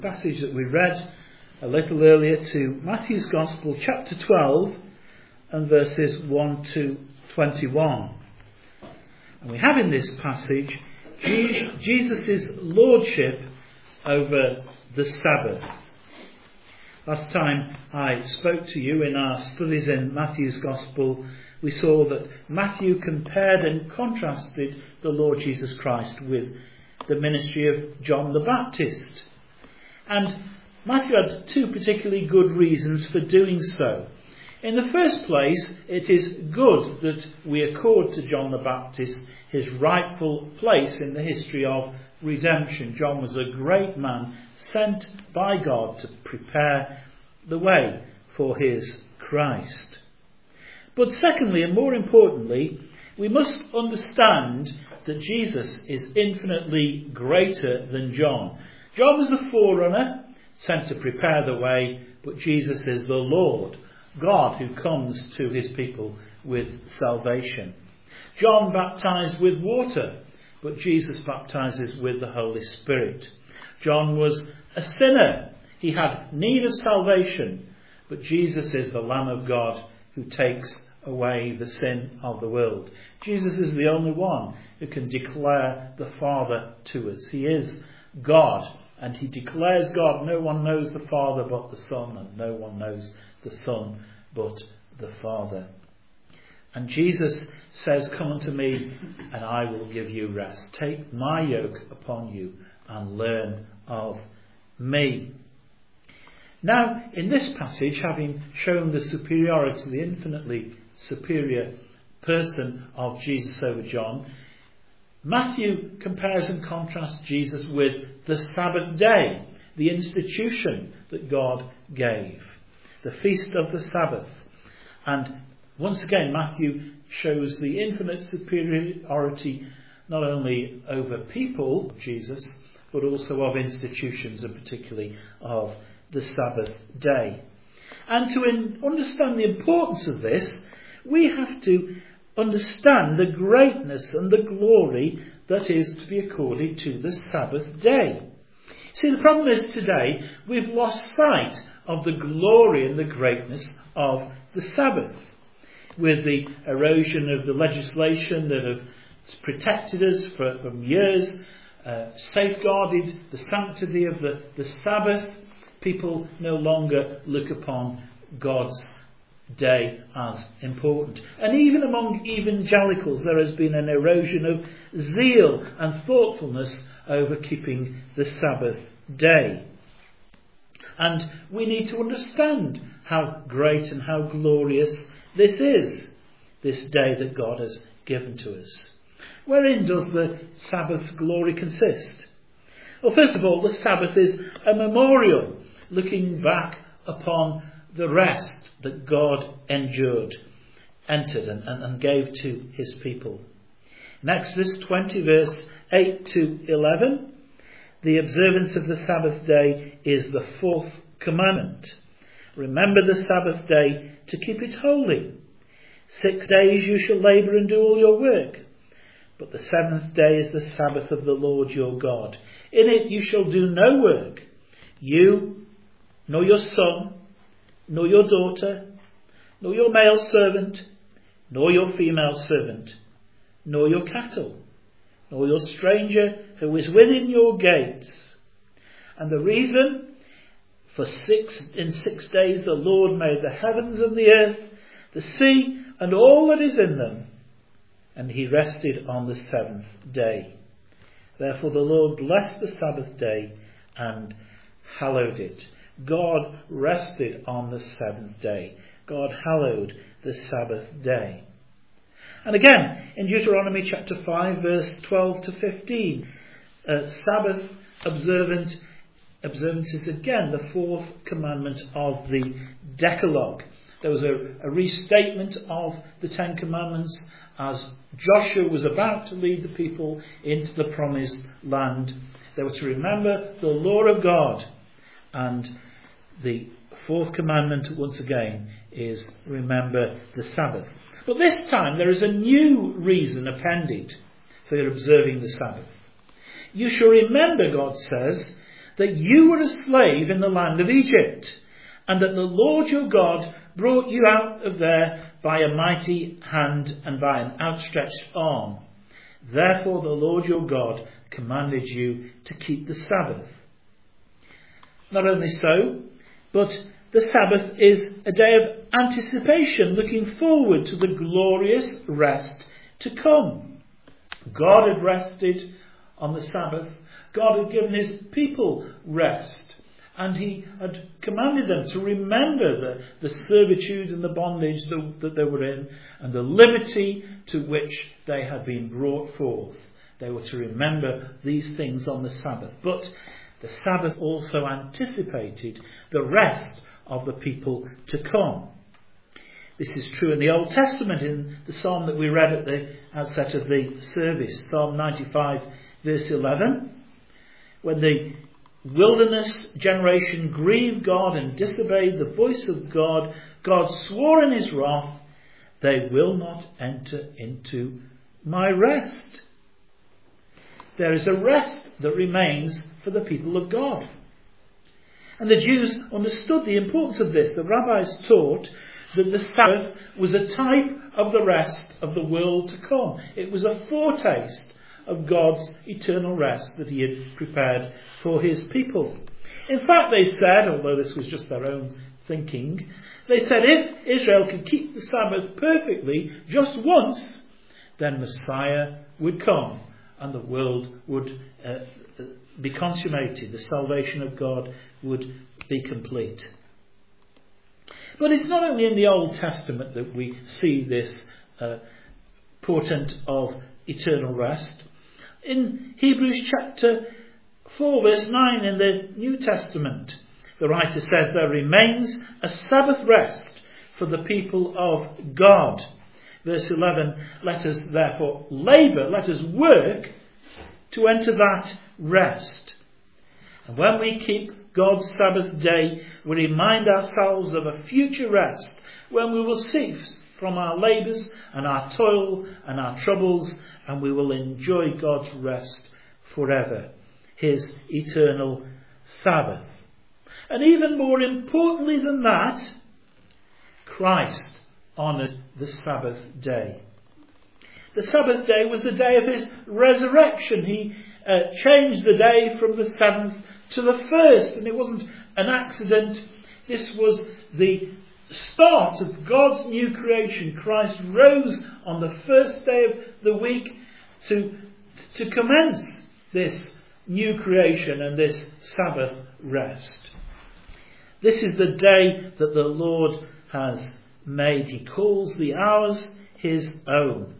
Passage that we read a little earlier to Matthew's Gospel, chapter 12 and verses 1 to 21. And we have in this passage Jesus' lordship over the Sabbath. Last time I spoke to you in our studies in Matthew's Gospel, we saw that Matthew compared and contrasted the Lord Jesus Christ with the ministry of John the Baptist. And Matthew had two particularly good reasons for doing so. In the first place, it is good that we accord to John the Baptist his rightful place in the history of redemption. John was a great man sent by God to prepare the way for his Christ. But secondly, and more importantly, we must understand that Jesus is infinitely greater than John. John was the forerunner, sent to prepare the way, but Jesus is the Lord, God who comes to his people with salvation. John baptized with water, but Jesus baptizes with the Holy Spirit. John was a sinner. He had need of salvation, but Jesus is the Lamb of God who takes away the sin of the world. Jesus is the only one who can declare the Father to us. He is God, and he declares God. No one knows the Father but the Son, and no one knows the Son but the Father. And Jesus says, "Come unto me, and I will give you rest. Take my yoke upon you and learn of me." Now, in this passage, having shown the superiority, the infinitely superior person of Jesus over John, Matthew compares and contrasts Jesus with the Sabbath day, the institution that God gave, the feast of the Sabbath. And once again, Matthew shows the infinite superiority not only over people, Jesus, but also of institutions, and particularly of the Sabbath day. And to understand the importance of this, we have to understand the greatness and the glory that is to be accorded to the Sabbath day. See, the problem is today we've lost sight of the glory and the greatness of the Sabbath. With the erosion of the legislation that has protected us for years, safeguarded the sanctity of the Sabbath, people no longer look upon God's day as important. And even among evangelicals there has been an erosion of zeal and thoughtfulness over keeping the Sabbath day. And we need to understand how great and how glorious this is, this day that God has given to us. Wherein does the Sabbath's glory consist? Well, first of all, the Sabbath is a memorial looking back upon the rest that God entered and gave to his people. In Exodus 20 verse 8 to 11, the observance of the Sabbath day is the fourth commandment. Remember the Sabbath day to keep it holy. 6 days you shall labour and do all your work. But the seventh day is the Sabbath of the Lord your God. In it you shall do no work, you, nor your son, nor your daughter, nor your male servant, nor your female servant, nor your cattle, nor your stranger who is within your gates. And the reason, in 6 days the Lord made the heavens and the earth, the sea and all that is in them, and he rested on the seventh day. Therefore the Lord blessed the Sabbath day and hallowed it. God rested on the seventh day. God hallowed the Sabbath day. And again, in Deuteronomy chapter 5, verse 12 to 15, Sabbath observance is again the fourth commandment of the Decalogue. There was a restatement of the Ten Commandments as Joshua was about to lead the people into the promised land. They were to remember the law of God. And the fourth commandment, once again, is remember the Sabbath. But this time there is a new reason appended for observing the Sabbath. You shall remember, God says, that you were a slave in the land of Egypt, and that the Lord your God brought you out of there by a mighty hand and by an outstretched arm. Therefore the Lord your God commanded you to keep the Sabbath. Not only so, but the Sabbath is a day of anticipation, looking forward to the glorious rest to come. God had rested on the Sabbath. God had given his people rest. And he had commanded them to remember the servitude and the bondage that they were in, and the liberty to which they had been brought forth. They were to remember these things on the Sabbath. But the Sabbath also anticipated the rest of the people to come. This is true in the Old Testament, in the psalm that we read at the outset of the service, Psalm 95 verse 11, when the wilderness generation grieved God and disobeyed the voice of God, God swore in his wrath, they will not enter into my rest. There is a rest that remains for the people of God. And the Jews understood the importance of this. The rabbis taught that the Sabbath was a type of the rest of the world to come. It was a foretaste of God's eternal rest that he had prepared for his people. In fact, they said, although this was just their own thinking, they said if Israel could keep the Sabbath perfectly just once, then Messiah would come and the world would be consummated. The salvation of God would be complete. But it's not only in the Old Testament that we see this portent of eternal rest. In Hebrews chapter 4 verse 9 in the New Testament, the writer says there remains a Sabbath rest for the people of God. Verse 11, let us therefore labour, let us work to enter that rest. And when we keep God's Sabbath day, we remind ourselves of a future rest when we will cease from our labours and our toil and our troubles, and we will enjoy God's rest forever, his eternal Sabbath. And even more importantly than that, Christ honoured the Sabbath day. The Sabbath day was the day of his resurrection. He changed the day from the 7th to the 1st, and it wasn't an accident. This was the start of God's new creation. Christ rose on the first day of the week to commence this new creation and this Sabbath rest. This is the day that the Lord has made. He calls the hours his own.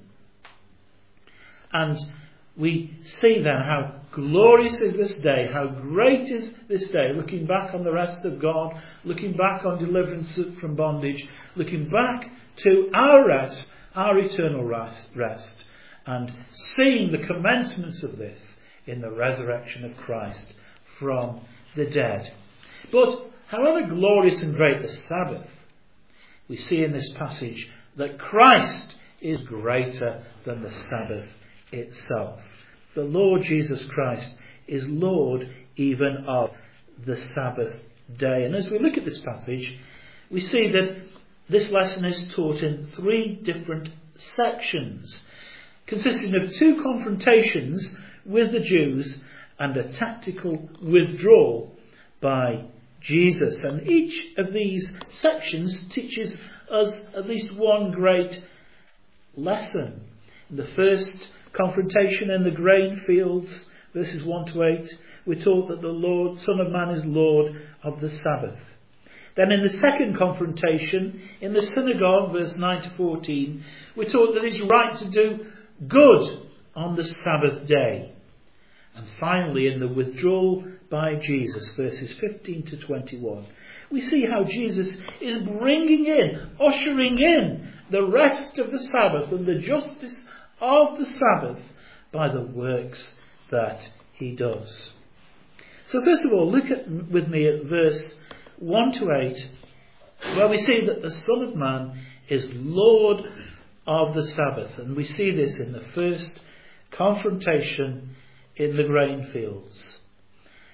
And we see then how glorious is this day, how great is this day, looking back on the rest of God, looking back on deliverance from bondage, looking back to our rest, our eternal rest, and seeing the commencements of this in the resurrection of Christ from the dead. But however glorious and great the Sabbath, we see in this passage that Christ is greater than the Sabbath itself. The Lord Jesus Christ is Lord even of the Sabbath day. And as we look at this passage, we see that this lesson is taught in 3 different sections, consisting of 2 confrontations with the Jews and a tactical withdrawal by Jesus. And each of these sections teaches us at least one great lesson. In the first confrontation in the grain fields, verses 1 to 8, we're taught that the Lord, Son of Man, is Lord of the Sabbath. Then in the second confrontation, in the synagogue, verse 9 to 14, we're taught that it's right to do good on the Sabbath day. And finally, in the withdrawal by Jesus, verses 15 to 21, we see how Jesus is bringing in, ushering in the rest of the Sabbath and the justice of the Sabbath by the works that he does. So first of all, look with me at verse 1 to 8, where we see that the Son of Man is Lord of the Sabbath. And we see this in the first confrontation in the grain fields.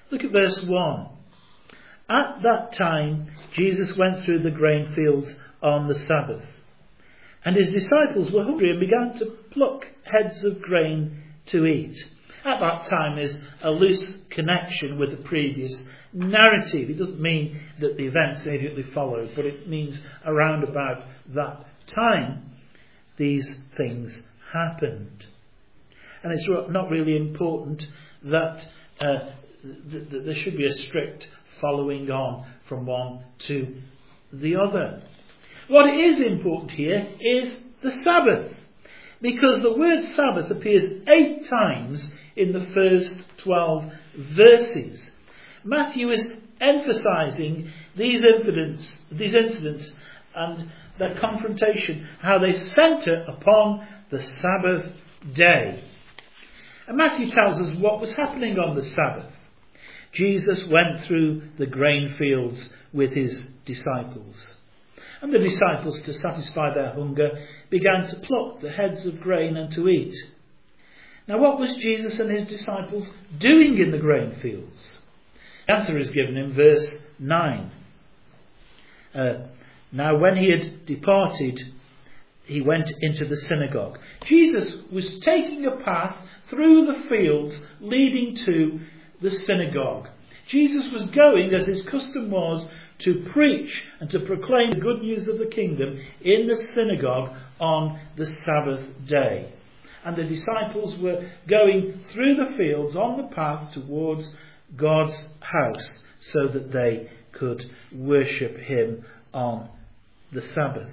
Look at verse 1. At that time, Jesus went through the grain fields on the Sabbath. And his disciples were hungry and began to pluck heads of grain to eat. At that time is a loose connection with the previous narrative. It doesn't mean that the events immediately followed, but it means around about that time these things happened. And it's not really important that there should be a strict following on from one to the other. What is important here is the Sabbath, because the word Sabbath appears 8 times in the first 12 verses. Matthew is emphasising these incidents and their confrontation, how they centre upon the Sabbath day. And Matthew tells us what was happening on the Sabbath. Jesus went through the grain fields with his disciples. And the disciples, to satisfy their hunger, began to pluck the heads of grain and to eat. Now, what was Jesus and his disciples doing in the grain fields? The answer is given in verse 9. Now, when he had departed, he went into the synagogue. Jesus was taking a path through the fields leading to the synagogue. Jesus was going, as his custom was, to preach and to proclaim the good news of the kingdom in the synagogue on the Sabbath day. And the disciples were going through the fields on the path towards God's house so that they could worship him on the Sabbath.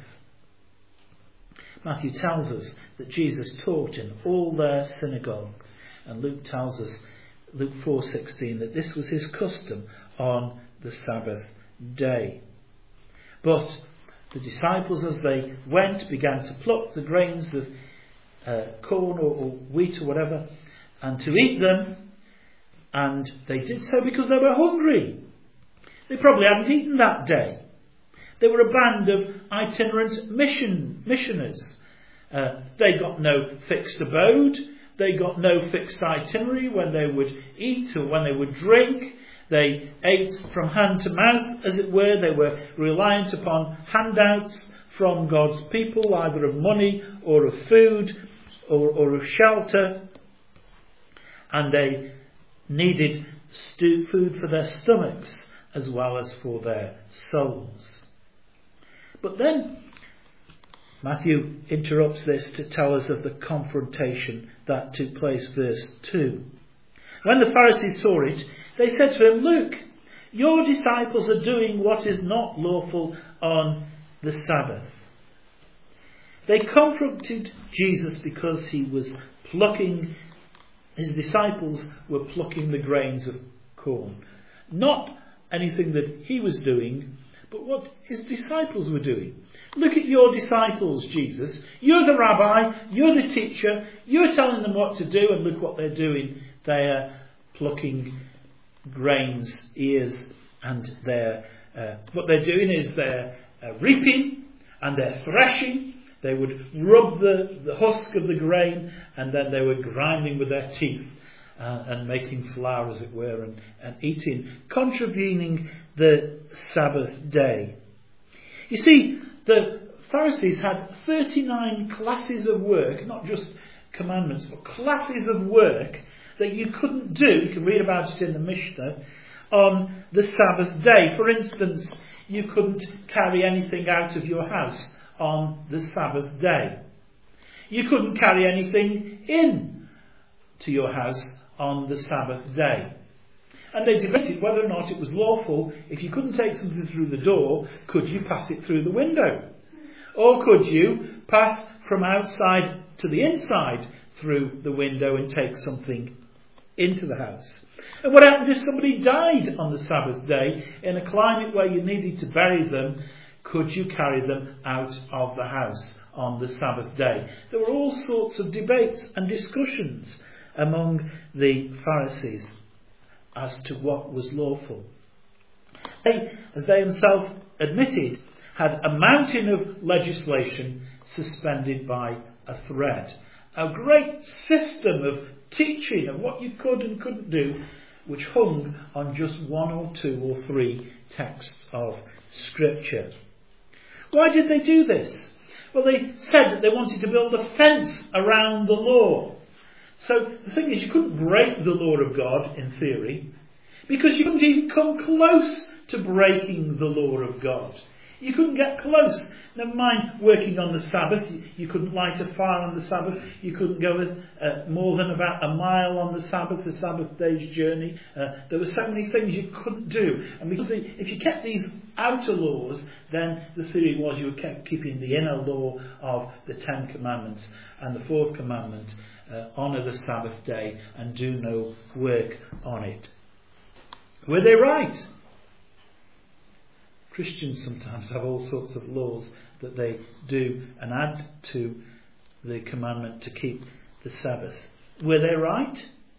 Matthew tells us that Jesus taught in all their synagogue, and Luke tells us, Luke 4:16, that this was his custom on the Sabbath day. But the disciples, as they went, began to pluck the grains of corn or wheat or whatever, and to eat them, and they did so because they were hungry. They probably hadn't eaten that day. They were a band of itinerant missioners. They got no fixed abode. They got no fixed itinerary when they would eat or when they would drink. They ate from hand to mouth, as it were. They were reliant upon handouts from God's people, either of money or of food or of shelter. And they needed food for their stomachs as well as for their souls. But then Matthew interrupts this to tell us of the confrontation that took place, verse 2. When the Pharisees saw it, they said to him, "Look, your disciples are doing what is not lawful on the Sabbath." They confronted Jesus because he was plucking, his disciples were plucking the grains of corn. Not anything that he was doing, but what his disciples were doing. Look at your disciples, Jesus. You're the rabbi, you're the teacher, you're telling them what to do, and look what they're doing. They're plucking grains, ears, and what they're doing is they're reaping and they're threshing. They would rub the husk of the grain, and then they were grinding with their teeth and making flour, as it were, and eating, contravening the Sabbath day. You see, the Pharisees had 39 classes of work, not just commandments, but classes of work that you couldn't do. You can read about it in the Mishnah, on the Sabbath day. For instance, you couldn't carry anything out of your house on the Sabbath day. You couldn't carry anything in to your house on the Sabbath day. And they debated whether or not it was lawful. If you couldn't take something through the door, could you pass it through the window? Or could you pass from outside to the inside through the window and take something into the house? And what happens if somebody died on the Sabbath day in a climate where you needed to bury them? Could you carry them out of the house on the Sabbath day? There were all sorts of debates and discussions among the Pharisees as to what was lawful. They, as they themselves admitted, had a mountain of legislation suspended by a thread. A great system of teaching of what you could and couldn't do which hung on just one or two or three texts of Scripture. Why did they do this? Well, they said that they wanted to build a fence around the law. So the thing is, you couldn't break the law of God in theory, because you couldn't even come close to breaking the law of God. You couldn't get close. Never mind working on the Sabbath. You couldn't light a fire on the Sabbath. You couldn't go more than about a mile on the Sabbath day's journey. There were so many things you couldn't do. And because if you kept these outer laws, then the theory was you were keeping the inner law of the 10 Commandments. And the 4th commandment, honour the Sabbath day and do no work on it. Were they right? Christians sometimes have all sorts of laws that they do and add to the commandment to keep the Sabbath. Were they right?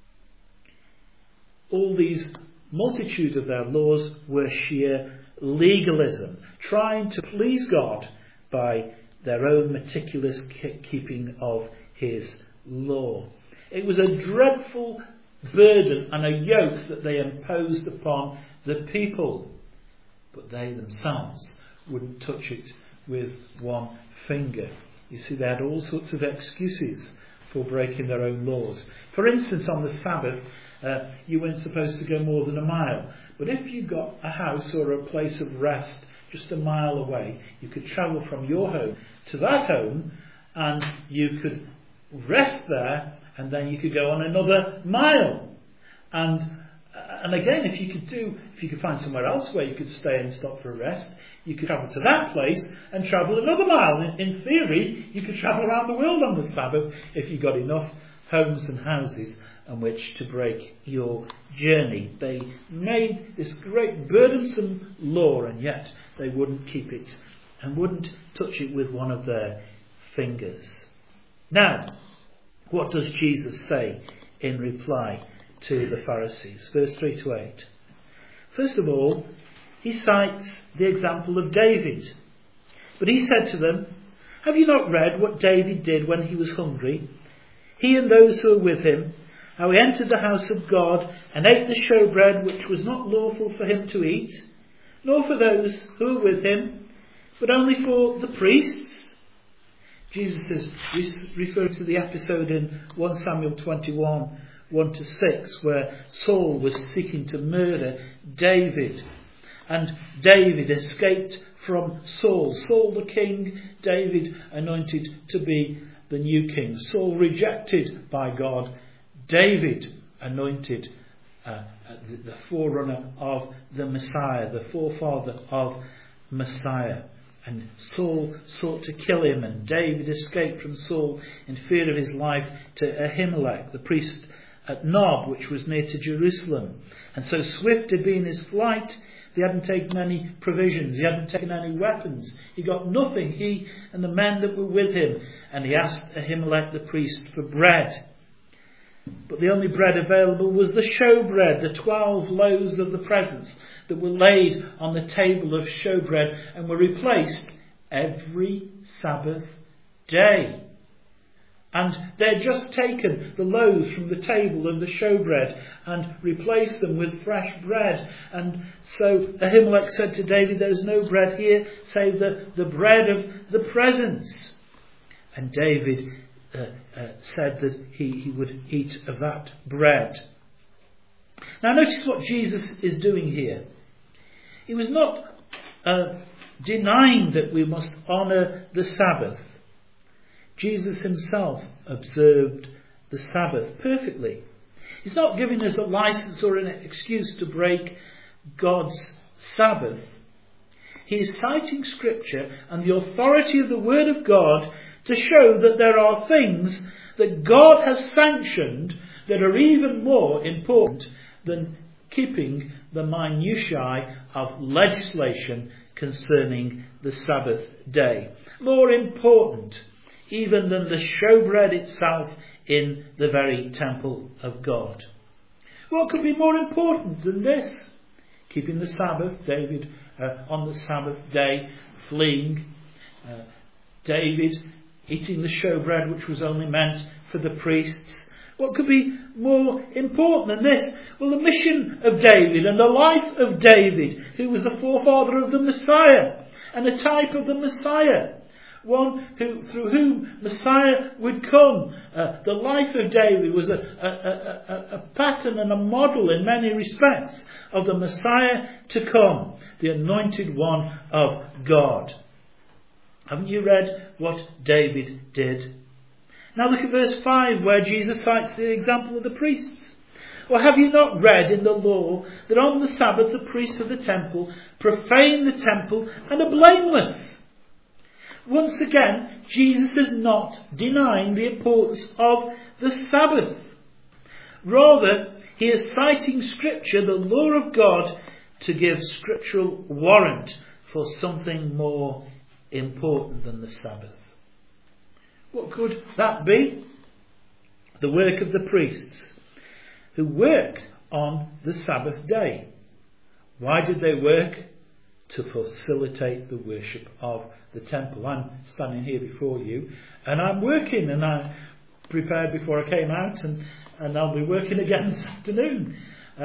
All these multitude of their laws were sheer legalism, trying to please God by their own meticulous keeping of his law. It was a dreadful burden and a yoke that they imposed upon the people. But they themselves wouldn't touch it with one finger. You see, they had all sorts of excuses for breaking their own laws. For instance, on the Sabbath, you weren't supposed to go more than a mile. But if you got a house or a place of rest just a mile away, you could travel from your home to that home, and you could rest there, and then you could go on another mile. And again, if you could find somewhere else where you could stay and stop for a rest, you could travel to that place and travel another mile. In theory, you could travel around the world on the Sabbath if you got enough homes and houses on which to break your journey. They made this great burdensome law, and yet they wouldn't keep it and wouldn't touch it with one of their fingers. Now, what does Jesus say in reply to the Pharisees? Verse 3 to 8. First of all, he cites the example of David. But he said to them, "Have you not read what David did when he was hungry? He and those who were with him, how he entered the house of God and ate the showbread which was not lawful for him to eat, nor for those who were with him, but only for the priests?" Jesus is referring to the episode in 1 Samuel 21, 1 to 6, where Saul was seeking to murder David. And David escaped from Saul. Saul the king, David anointed to be the new king. Saul rejected by God, David anointed the forerunner of the Messiah, the forefather of Messiah. And Saul sought to kill him, and David escaped from Saul in fear of his life to Ahimelech, the priest at Nob, which was near to Jerusalem. And so swift had been his flight, he hadn't taken any provisions, he hadn't taken any weapons, he got nothing, he and the men that were with him. And he asked Ahimelech the priest for bread. But the only bread available was the showbread, the 12 loaves of the presence that were laid on the table of showbread and were replaced every Sabbath day. And they had just taken the loaves from the table of the showbread and replaced them with fresh bread. And so Ahimelech said to David, "There is no bread here save the bread of the presence." And David said that he would eat of that bread. Now notice what Jesus is doing here. He was not denying that we must honour the Sabbath. Jesus himself observed the Sabbath perfectly. He's not giving us a license or an excuse to break God's Sabbath. He is citing Scripture and the authority of the Word of God to show that there are things that God has sanctioned that are even more important than keeping the minutiae of legislation concerning the Sabbath day. More important even than the showbread itself in the very temple of God. What could be more important than this? Keeping the Sabbath, David on the Sabbath day fleeing, David eating the showbread which was only meant for the priests, What could be more important than this? Well, the mission of David and the life of David, who was the forefather of the Messiah and a type of the Messiah, one through whom Messiah would come. The life of David was a pattern and a model in many respects of the Messiah to come, the anointed one of God. Haven't you read what David did? Now look at verse 5, where Jesus cites the example of the priests. Or have you not read in the law that on the Sabbath the priests of the temple profane the temple and are blameless? Once again, Jesus is not denying the importance of the Sabbath. Rather, he is citing Scripture, the law of God, to give scriptural warrant for something more important than the Sabbath. What could that be? The work of the priests, who worked on the Sabbath day. Why did they work? To facilitate the worship of the temple. I'm standing here before you, and I'm working, and I prepared before I came out, and I'll be working again this afternoon.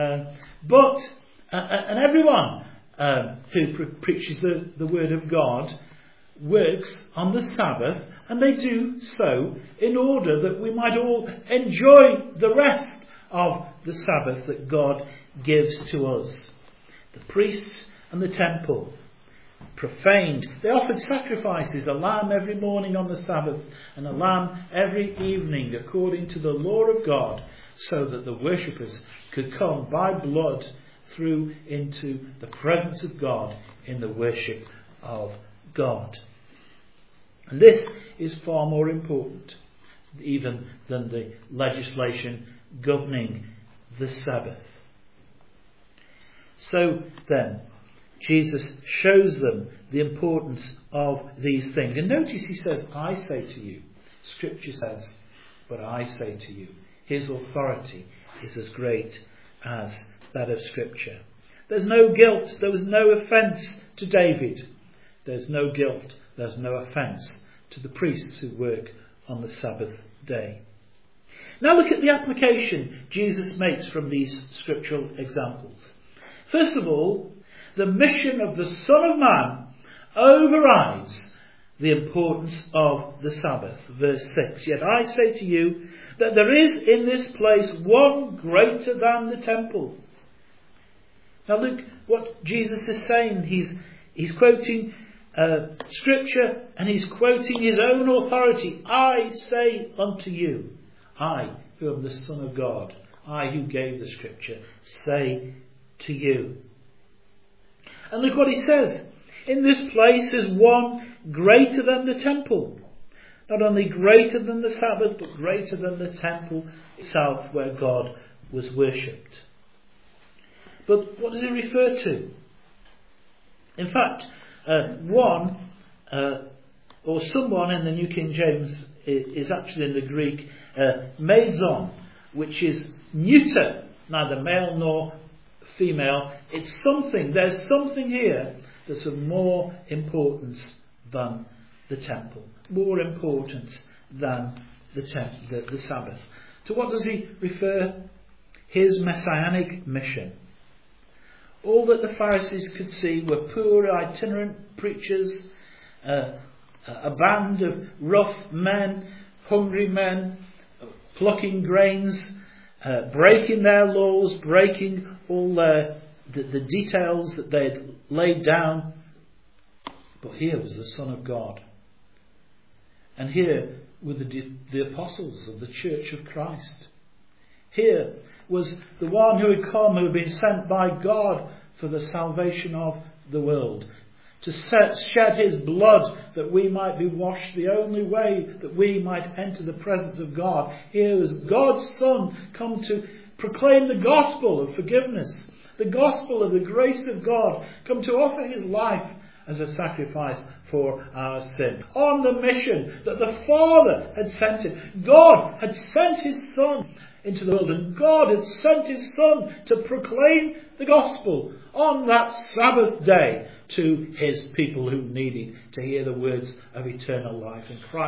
But everyone who preaches the word of God works on the Sabbath, and they do so in order that we might all enjoy the rest of the Sabbath that God gives to us. The priests and the temple profaned. They offered sacrifices, a lamb every morning on the Sabbath and a lamb every evening according to the law of God, so that the worshippers could come by blood through into the presence of God in the worship of God. And this is far more important even than the legislation governing the Sabbath. So then, Jesus shows them the importance of these things. And notice he says, I say to you. Scripture says, but I say to you. His authority is as great as that of Scripture. There's no guilt. There was no offence to David. There's no guilt. There's no offence to the priests who work on the Sabbath day. Now look at the application Jesus makes from these scriptural examples. First of all, the mission of the Son of Man overrides the importance of the Sabbath. Verse 6, yet I say to you that there is in this place one greater than the temple. Now look what Jesus is saying. He's quoting Scripture, and he's quoting his own authority. I say unto you, I who am the Son of God, I who gave the Scripture, say to you. And look what he says. In this place is one greater than the temple. Not only greater than the Sabbath, but greater than the temple itself where God was worshipped. But what does it refer to? In fact, one or someone in the New King James is actually in the Greek meizon, which is neuter, neither male nor female. It's something. There's something here that's of more importance than the temple, more importance than the Sabbath. To what does he refer? His messianic mission. All that the Pharisees could see were poor itinerant preachers, a band of rough men, hungry men, plucking grains, breaking their laws, breaking all the details that they had laid down. But here was the Son of God. And here were the apostles of the Church of Christ. Here was the one who had come, who had been sent by God for the salvation of the world, to shed his blood that we might be washed, the only way that we might enter the presence of God. Here was God's Son come to proclaim the gospel of forgiveness, the gospel of the grace of God, come to offer his life as a sacrifice for our sin. On the mission that the Father had sent him. God had sent his Son into the world, and God had sent his Son to proclaim the gospel on that Sabbath day to his people who needed to hear the words of eternal life. And Christ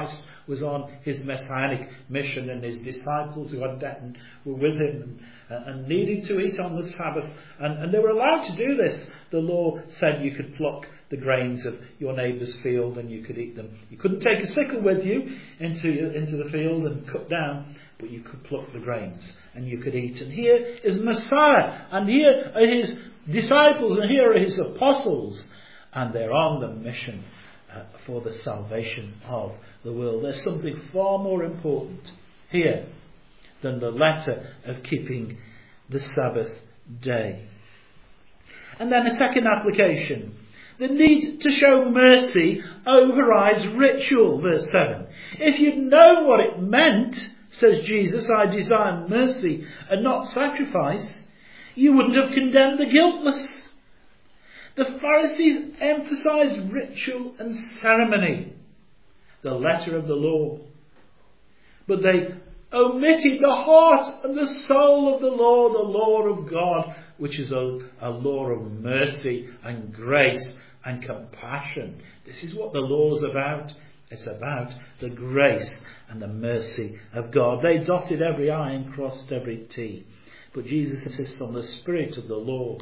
was on his messianic mission, and his disciples who were with him and needed to eat on the Sabbath, and they were allowed to do this. The law said you could pluck the grains of your neighbour's field and you could eat them. You couldn't take a sickle with you into the field and cut down, but you could pluck the grains and you could eat. And here is Messiah, and here are his disciples, and here are his apostles, and they're on the mission for the salvation of the world. There's something far more important here than the letter of keeping the Sabbath day. And then a second application. The need to show mercy overrides ritual, verse 7. If you'd known what it meant, says Jesus, I desire mercy and not sacrifice, you wouldn't have condemned the guiltless. The Pharisees emphasized ritual and ceremony, the letter of the law. But they omitted the heart and the soul of the law of God, which is a law of mercy and grace and compassion. This is what the law is about. It's about the grace and the mercy of God. They dotted every I and crossed every T. But Jesus insists on the spirit of the law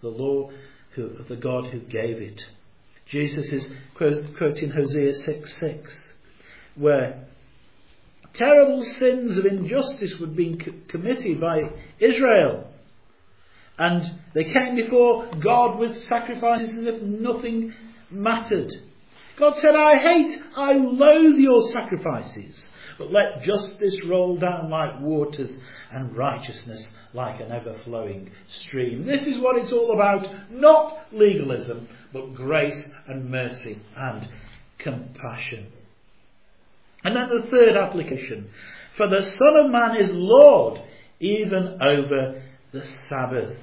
of the God who gave it. Jesus is quoting Hosea 6:6, where terrible sins of injustice were being committed by Israel. And they came before God with sacrifices as if nothing mattered. God said, I loathe your sacrifices, but let justice roll down like waters and righteousness like an ever-flowing stream. This is what it's all about, not legalism, but grace and mercy and compassion. And then the third application. For the Son of Man is Lord even over the Sabbath.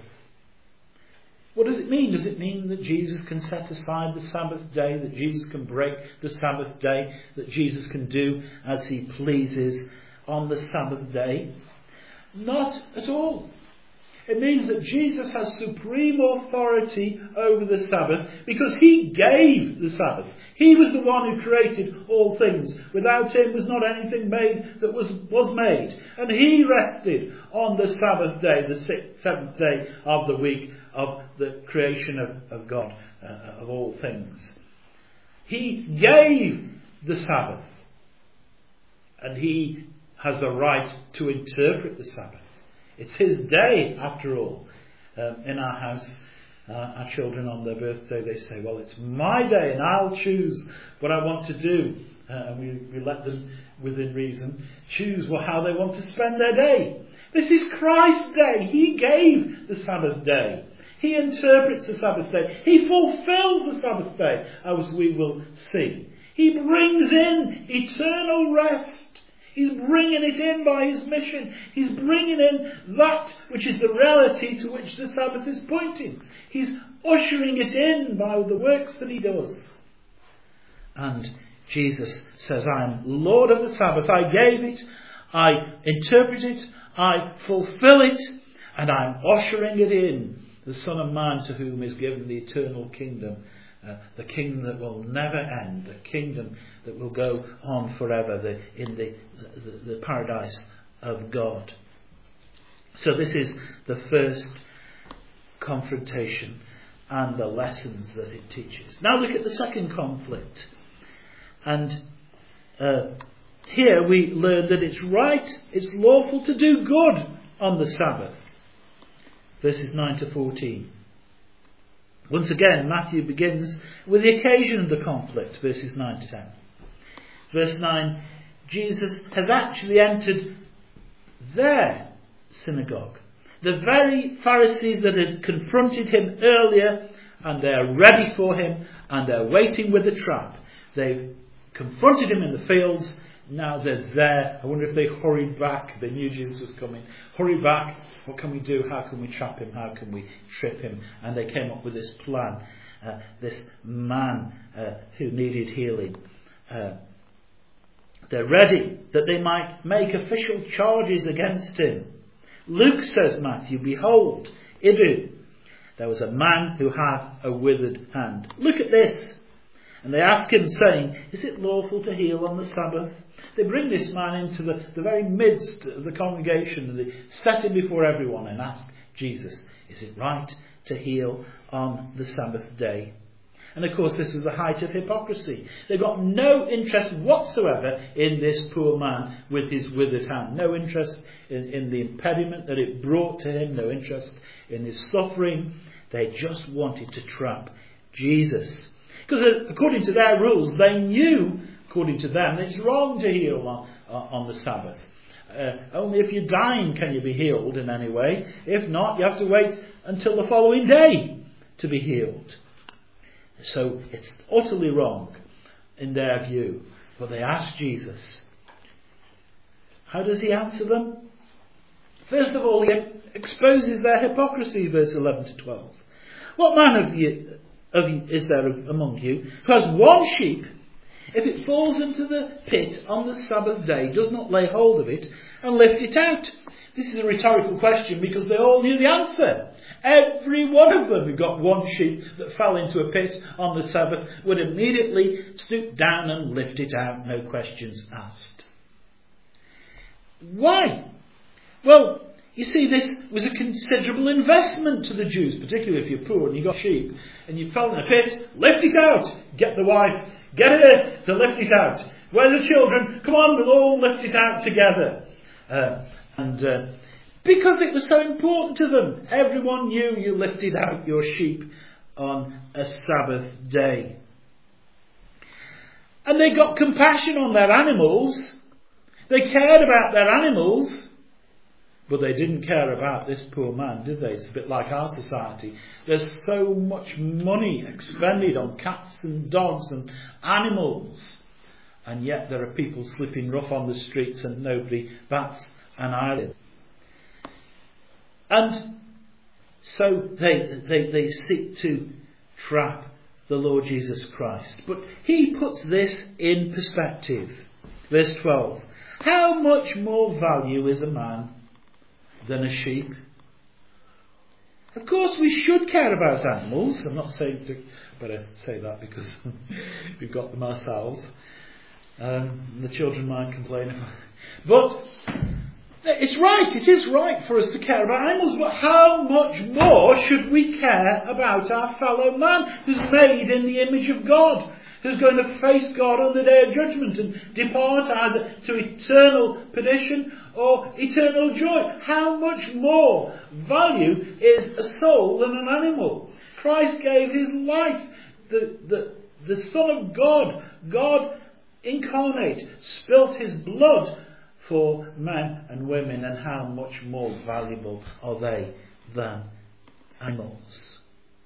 What does it mean? Does it mean that Jesus can set aside the Sabbath day, that Jesus can break the Sabbath day, that Jesus can do as he pleases on the Sabbath day? Not at all. It means that Jesus has supreme authority over the Sabbath because he gave the Sabbath. He was the one who created all things. Without him was not anything made that was made. And he rested on the Sabbath day, the seventh day of the week of the creation of God, of all things. He gave the Sabbath. And he has the right to interpret the Sabbath. It's his day, after all. In our house, our children on their birthday, they say, well, it's my day and I'll choose what I want to do. And we let them, within reason, choose how they want to spend their day. This is Christ's day. He gave the Sabbath day. He interprets the Sabbath day. He fulfills the Sabbath day, as we will see. He brings in eternal rest. He's bringing it in by his mission. He's bringing in that which is the reality to which the Sabbath is pointing. He's ushering it in by the works that he does. And Jesus says, I am Lord of the Sabbath. I gave it. I interpret it. I fulfill it. And I'm ushering it in. The Son of Man, to whom is given the eternal kingdom. The kingdom that will never end, the kingdom that will go on forever, in the paradise of God. So this is the first confrontation and the lessons that it teaches. Now look at the second conflict. And here we learn that it's right, it's lawful to do good on the Sabbath. Verses 9 to 14. Once again, Matthew begins with the occasion of the conflict, verses 9 to 10. Verse 9, Jesus has actually entered their synagogue. The very Pharisees that had confronted him earlier, and they're ready for him, and they're waiting with the trap. They've confronted him in the fields. Now they're there. I wonder if they hurried back. They knew Jesus was coming. Hurry back. What can we do? How can we trap him? How can we trip him? And they came up with this plan. This man who needed healing. They're ready that they might make official charges against him. Luke says, Matthew, behold, Idu, there was a man who had a withered hand. Look at this. And they ask him, saying, is it lawful to heal on the Sabbath? They bring this man into the very midst of the congregation, and they set him before everyone and ask Jesus, is it right to heal on the Sabbath day? And of course this was the height of hypocrisy. They've got no interest whatsoever in this poor man with his withered hand. No interest in the impediment that it brought to him. No interest in his suffering. They just wanted to trap Jesus. Because according to their rules, they knew, according to them, that it's wrong to heal on the Sabbath. Only if you're dying can you be healed in any way. If not, you have to wait until the following day to be healed. So it's utterly wrong in their view. But they ask Jesus. How does he answer them? First of all, he exposes their hypocrisy, verse 11 to 12. What man of you is there among you who has one sheep? If it falls into the pit on the Sabbath day, does not lay hold of it and lift it out? This is a rhetorical question because they all knew the answer. Every one of them who got one sheep that fell into a pit on the Sabbath would immediately stoop down and lift it out, no questions asked. Why? Well, you see, this was a considerable investment to the Jews, particularly if you're poor and you got sheep and you fell in a pit, lift it out. Get the wife, get her to lift it out. Where are the children? Come on, we'll all lift it out together. Because it was so important to them. Everyone knew you lifted out your sheep on a Sabbath day. And they got compassion on their animals. They cared about their animals. But they didn't care about this poor man, did they? It's a bit like our society. There's so much money expended on cats and dogs and animals. And yet there are people sleeping rough on the streets and nobody bats an eyelid. And so they seek to trap the Lord Jesus Christ. But he puts this in perspective. Verse 12. How much more value is a man than a sheep? Of course we should care about animals. I'm not saying to better say that because we've got them ourselves. The children might complain. But it's right, it is right for us to care about animals, but how much more should we care about our fellow man who's made in the image of God, who's going to face God on the day of judgment and depart either to eternal perdition or eternal joy? How much more value is a soul than an animal? Christ gave his life. The Son of God, God incarnate, spilt his blood for men and women, and how much more valuable are they than animals?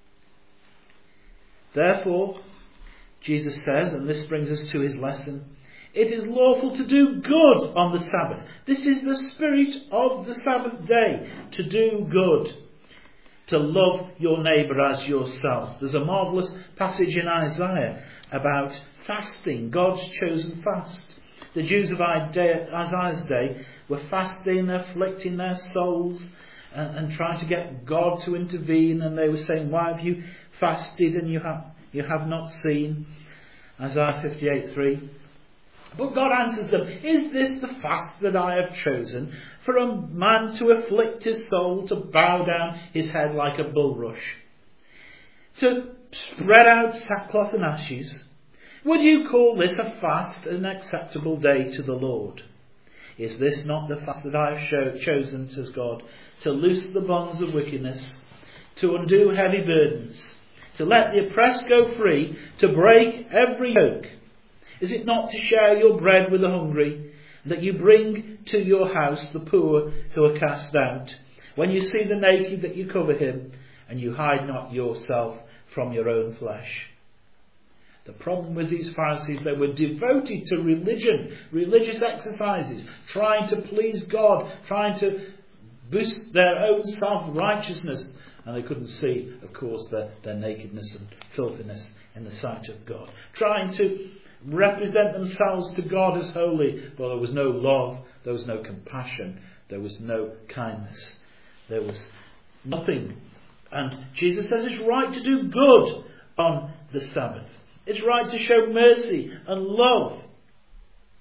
Therefore, Jesus says, and this brings us to his lesson, it is lawful to do good on the Sabbath. This is the spirit of the Sabbath day, to do good, to love your neighbour as yourself. There's a marvellous passage in Isaiah about fasting, God's chosen fast. The Jews of Isaiah's day were fasting, afflicting their souls and trying to get God to intervene, and they were saying, why have you fasted and you have not seen? Isaiah 58:3. But God answers them, is this the fast that I have chosen, for a man to afflict his soul, to bow down his head like a bulrush, to spread out sackcloth and ashes? Would you call this a fast, an acceptable day to the Lord? Is this not the fast that I have chosen, says God, to loose the bonds of wickedness, to undo heavy burdens, to let the oppressed go free, to break every yoke? Is it not to share your bread with the hungry, that you bring to your house the poor who are cast out? When you see the naked, that you cover him, and you hide not yourself from your own flesh? The problem with these Pharisees, they were devoted to religion, religious exercises, trying to please God, trying to boost their own self-righteousness. And they couldn't see, of course, their nakedness and filthiness in the sight of God. Trying to represent themselves to God as holy. But there was no love, there was no compassion, there was no kindness. There was nothing. And Jesus says it's right to do good on the Sabbath. It's right to show mercy and love.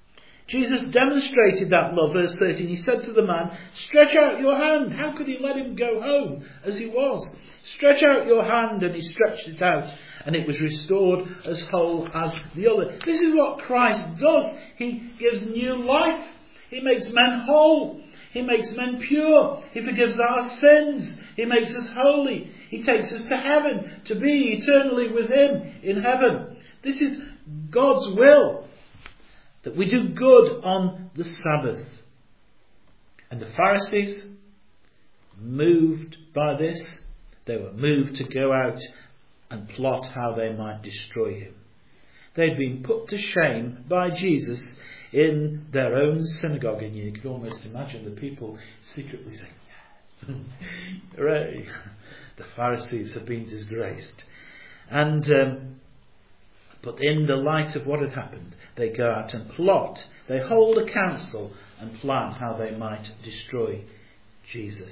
Jesus demonstrated that love. Verse 13, he said to the man, stretch out your hand. How could he let him go home as he was? Stretch out your hand, and he stretched it out, and it was restored as whole as the other. This is what Christ does. He gives new life. He makes men whole. He makes men pure. He forgives our sins. He makes us holy. He takes us to heaven to be eternally with him in heaven. This is God's will, that we do good on the Sabbath. And the Pharisees, moved by this, they were moved to go out and plot how they might destroy him. They'd been put to shame by Jesus in their own synagogue, and you can almost imagine the people secretly saying, yes, hooray, the Pharisees have been disgraced. And but in the light of what had happened, they go out and plot. They hold a council and plan how they might destroy Jesus.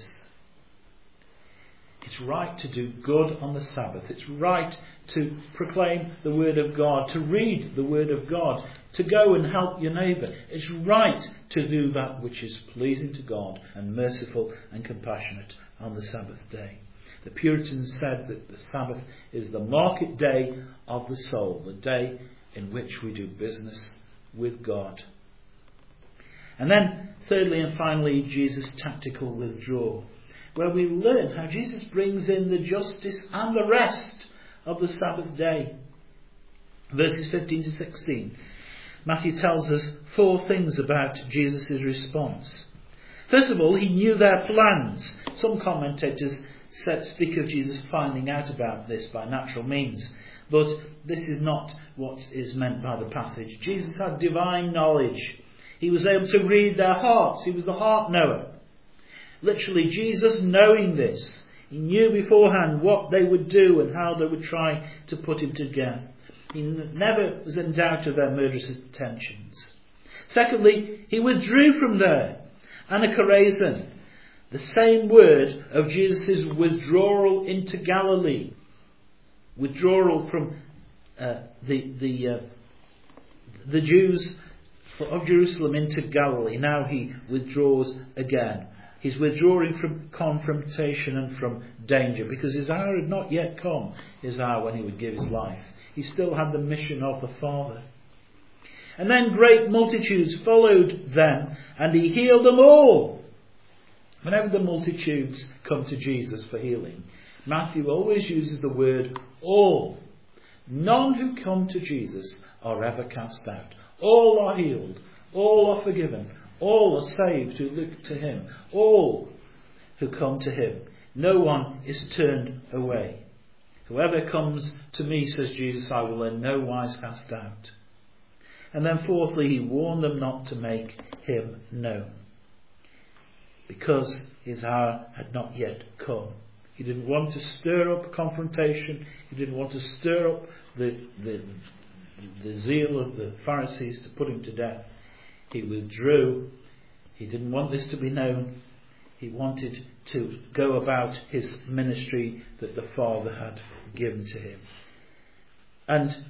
It's right to do good on the Sabbath. It's right to proclaim the Word of God, to read the Word of God, to go and help your neighbour. It's right to do that which is pleasing to God and merciful and compassionate on the Sabbath day. The Puritans said that the Sabbath is the market day of the soul, the day in which we do business with God. And then, thirdly and finally, Jesus' tactical withdrawal, where we learn how Jesus brings in the justice and the rest of the Sabbath day. Verses 15 to 16. Matthew tells us 4 things about Jesus' response. First of all, he knew their plans. Some commentators speak of Jesus finding out about this by natural means, but this is not what is meant by the passage. Jesus had divine knowledge. He was able to read their hearts. He was the heart knower. Literally, Jesus, knowing this, he knew beforehand what they would do and how they would try to put him to death. He never was in doubt of their murderous intentions. Secondly, he withdrew from there. Anachoresin, the same word of Jesus' withdrawal into Galilee. Withdrawal from the Jews of Jerusalem into Galilee. Now he withdraws again. He's withdrawing from confrontation and from danger, because his hour had not yet come, his hour when he would give his life. He still had the mission of the Father. And then great multitudes followed them, and he healed them all. Whenever the multitudes come to Jesus for healing, Matthew always uses the word all. None who come to Jesus are ever cast out. All are healed. All are forgiven. All are saved who look to him. All who come to him. No one is turned away. Whoever comes to me, says Jesus, I will in no wise cast out. And then fourthly, he warned them not to make him known, because his hour had not yet come. He didn't want to stir up confrontation. He didn't want to stir up the zeal of the Pharisees to put him to death. He withdrew. He didn't want this to be known. He wanted to go about his ministry that the Father had given to him. And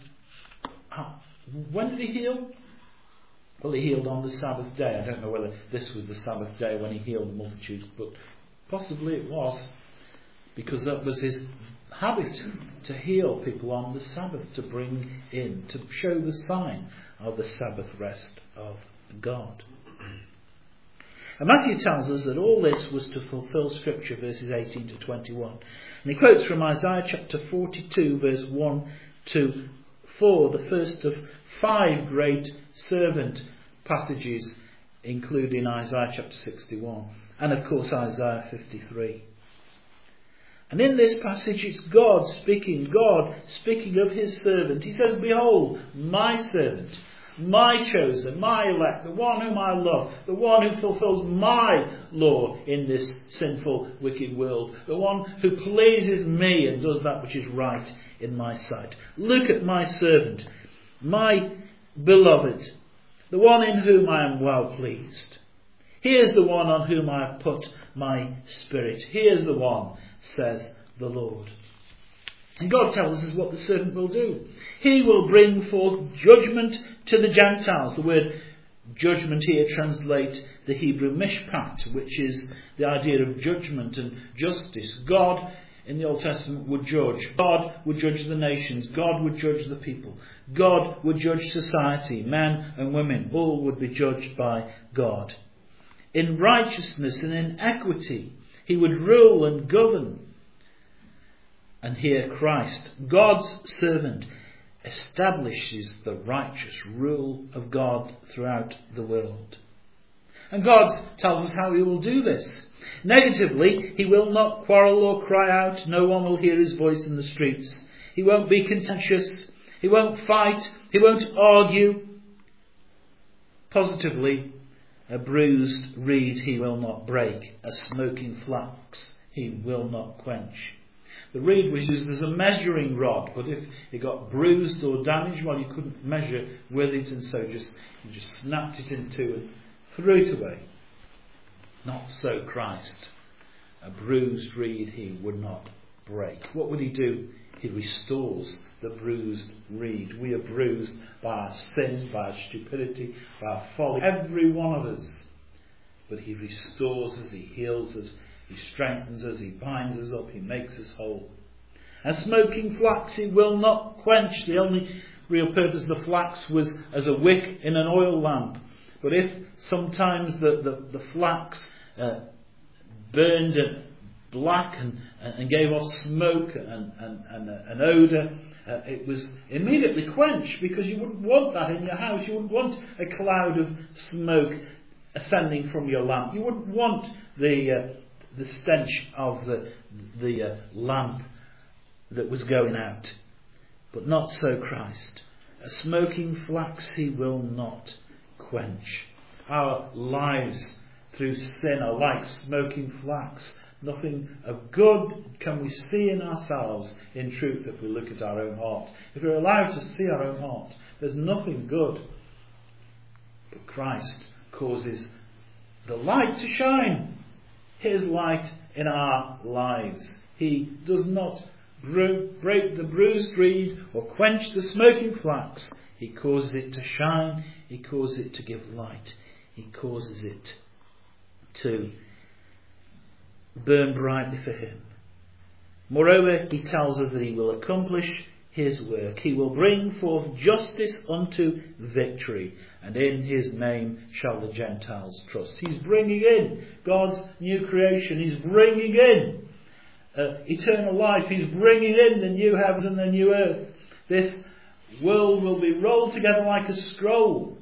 when did he heal? Well, he healed on the Sabbath day. I don't know whether this was the Sabbath day when he healed the multitudes, but possibly it was, because that was his habit, to heal people on the Sabbath, to bring in, to show the sign of the Sabbath rest of God. And Matthew tells us that all this was to fulfill Scripture, verses 18 to 21. And he quotes from Isaiah chapter 42, verse 1 to 4, the first of 5 great servant passages, including Isaiah chapter 61, and of course Isaiah 53. And in this passage it's God speaking of his servant. He says, behold, my servant, my chosen, my elect, the one whom I love, the one who fulfills my law in this sinful, wicked world, the one who pleases me and does that which is right in my sight. Look at my servant, my beloved, the one in whom I am well pleased. Here's the one on whom I have put my spirit. Here's the one, says the Lord. And God tells us what the servant will do. He will bring forth judgment to the Gentiles. The word Judgment here translate the Hebrew mishpat, which is the idea of judgment and justice. God in the Old Testament would judge. God would judge the nations. God would judge the people. God would judge society. Men and women, all would be judged by God. In righteousness and in equity, he would rule and govern. And here Christ, God's servant, establishes the righteous rule of God throughout the world. And God tells us how he will do this. Negatively, he will not quarrel or cry out. No one will hear his voice in the streets. He won't be contentious. He won't fight. He won't argue. Positively, a bruised reed he will not break. A smoking flax he will not quench. The reed was used as a measuring rod, but if it got bruised or damaged, well, you couldn't measure with it, and so you just snapped it in two and threw it away. Not so Christ. A bruised reed he would not break. What would he do? He restores the bruised reed. We are bruised by our sin, by our stupidity, by our folly, every one of us. But he restores us, he heals us, he strengthens us, he binds us up, he makes us whole. And smoking flax he will not quench. The only real purpose of the flax was as a wick in an oil lamp. But if sometimes the flax burned black and gave off smoke and an odour, it was immediately quenched, because you wouldn't want that in your house. You wouldn't want a cloud of smoke ascending from your lamp. You wouldn't want the stench of the lamp that was going out. But not so Christ. A smoking flax he will not quench. Our lives through sin are like smoking flax. Nothing of good can we see in ourselves, in truth, if we look at our own heart. If we're allowed to see our own heart, there's nothing good. But Christ causes the light to shine. His light in our lives. He does not break the bruised reed or quench the smoking flax. He causes it to shine. He causes it to give light. He causes it to burn brightly for him. Moreover, he tells us that he will accomplish his work. He will bring forth justice unto victory, and in his name shall the Gentiles trust. He's bringing in God's new creation. He's bringing in eternal life. He's bringing in the new heavens and the new earth. This world will be rolled together like a scroll,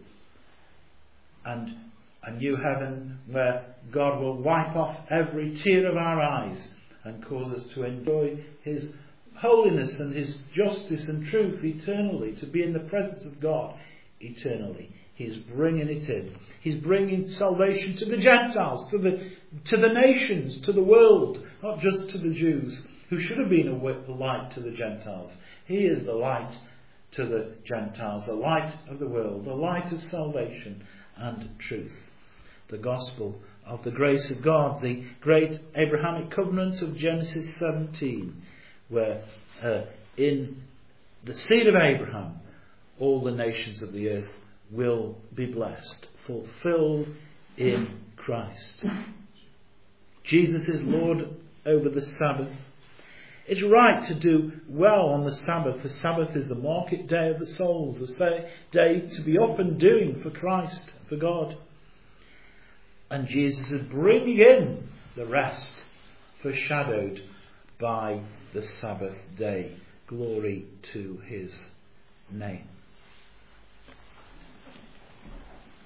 and a new heaven where God will wipe off every tear of our eyes and cause us to enjoy his holiness and his justice and truth eternally, to be in the presence of God eternally. He's bringing it in. He's bringing salvation to the Gentiles, to the nations, to the world, not just to the Jews, who should have been a light to the Gentiles. He is the light to the Gentiles, the light of the world, the light of salvation and truth. The gospel of the grace of God, the great Abrahamic covenant of Genesis 17, where in the seed of Abraham all the nations of the earth will be blessed, fulfilled in Christ. Jesus is Lord over the Sabbath. It's right to do well on the Sabbath. The Sabbath is the market day of the souls, the day to be up and doing for Christ, for God. And Jesus is bringing in the rest, foreshadowed by the Sabbath day. Glory to his name.